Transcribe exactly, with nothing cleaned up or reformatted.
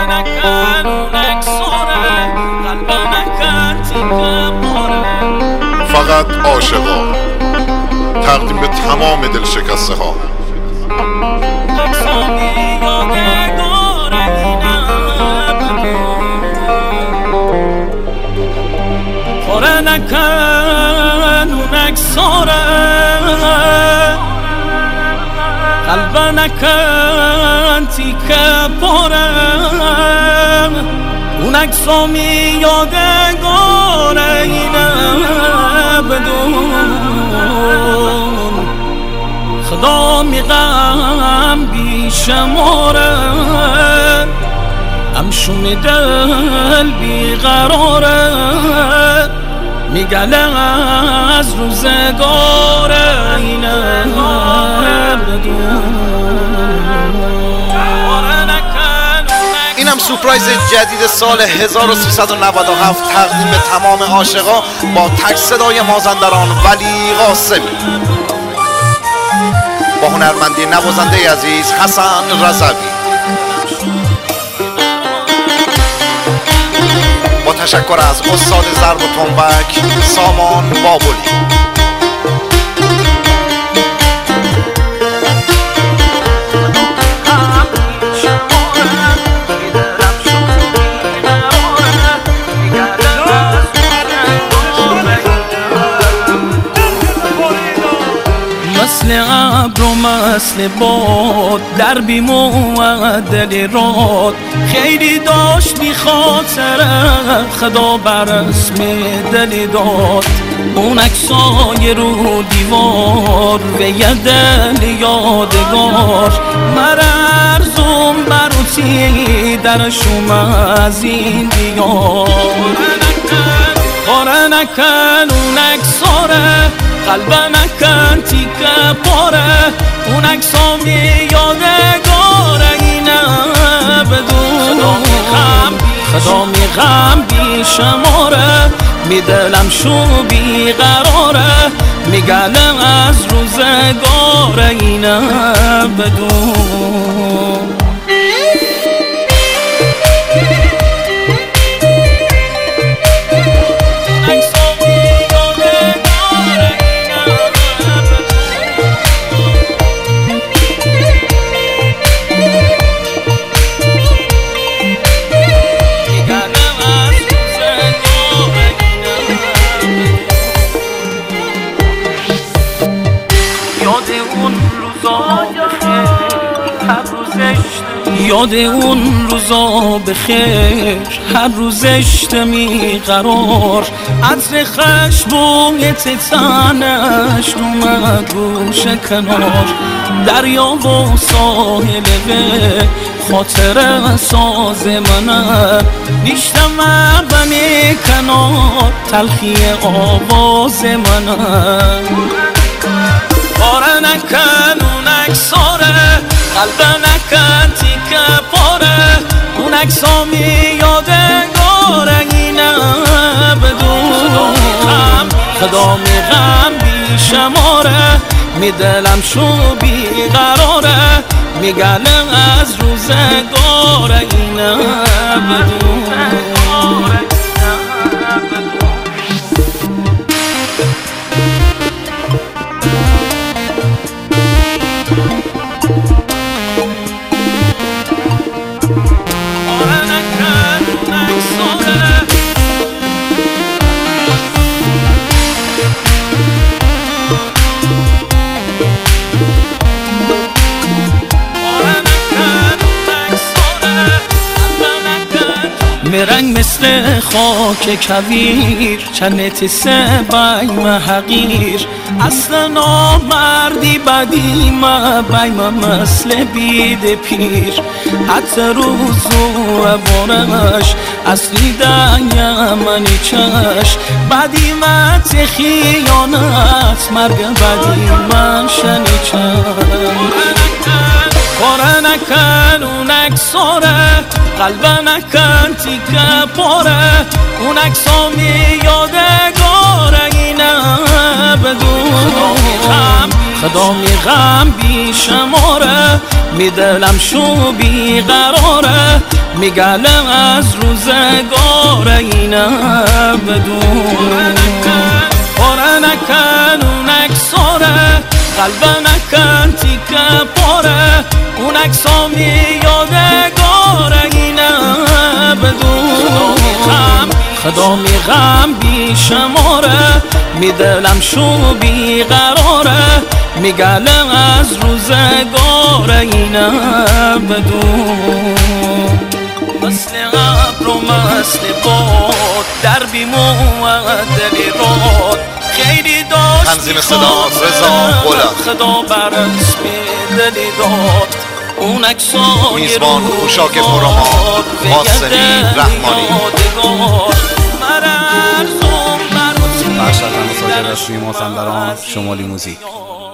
فقط عاشقا تقدیم به تمام دل شکسته ها. خوره نکن اون اکساره قلب نکن تیکه پاره اون اکسامی یادگاره اینه بدون خدا میغم بیشماره همشون دل بیقراره میگله از روزگاره اینه بدون. اینم سورپرایز جدید سال هزار و سیصد و نود و هفت تقدیم به تمام عاشقا با تک صدای مازندران ولی قاسمی با هنرمندی نوازنده عزیز حسن رضوی با تشکر از استاد ضرب و تنبک سامان بابلی. مثل ابر و مثل باد در بی‌معدل راد خیلی داشت بی خاطر خدا بر اسم دل داد اون عکسای رو دیوار و یه دل یادگار مرزم بروتی درشم از این دیار خوره نکن اون عکساره قلب نکن تیکه پاره اون عکسامی یادگاره اینه بدون خدا میغم بیشماره میدلم شو بیقراره میگله از روزگاره اینه بدون. یاد اون روزا بخیر هر روز اشتمی قرار عطر خشبوی تتنش اومد گوش کنار دریا و ساحل به خاطر ساز منه نیشتم بنی کنار تلخی آواز منه خوره نکن اون اکساره قلب نکن تیکه پاره اون عکسامی یادگاره اینه بدون خدا میغم بیشماره میدلم شو بیقراره میگله از روزگاره اینه بدون. مرنگ مثل خاک کویر چنت سه بایم حقیر اصلا نامردی بدی ما بایم مثل بید پیر حتی روز و عبارش اصلی دنیا منی چش بدی مت خیانت مرگ بدی من شنی چش خوره نکن اون اکساره قلب نکن تیکه پاره اون عکسامی یادگاره اینه بدون خدا میغم بیشماره میدلم شو بیقراره میگله از روزگار اینه بدون پاره نکن اون اکساره قلب نکن تیکه پاره اون اکسا میادگاره اینه بدون خدا میغم بی شماره میدلم شو بی قراره میگله از روزگار اینه بدون مثل ابر و مثل باد در بیمو و دلی راد خیلی داشت تنظیم صدا رضا بلند خدا بر اسمی دلی داد اون اکسای میزبان خوشاک پرامار قاسمی رحمانی بخش از مساجد رسمی مازندران شمالی موزیک.